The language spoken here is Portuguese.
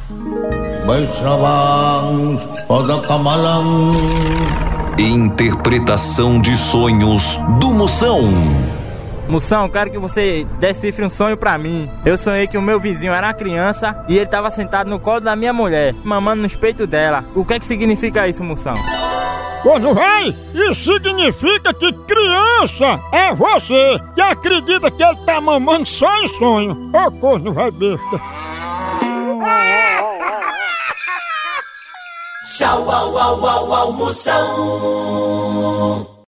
Interpretação de sonhos do Moção. Moção, quero que você decifre um sonho pra mim. Eu sonhei que o meu vizinho era uma criança e ele tava sentado no colo da minha mulher, mamando no peito dela. O que é que significa isso, Moção? Corno véi, isso significa que criança é você que acredita que ele tá mamando só em sonho. Ô corno véi besta. Tchau, au, au, au, au, Moção.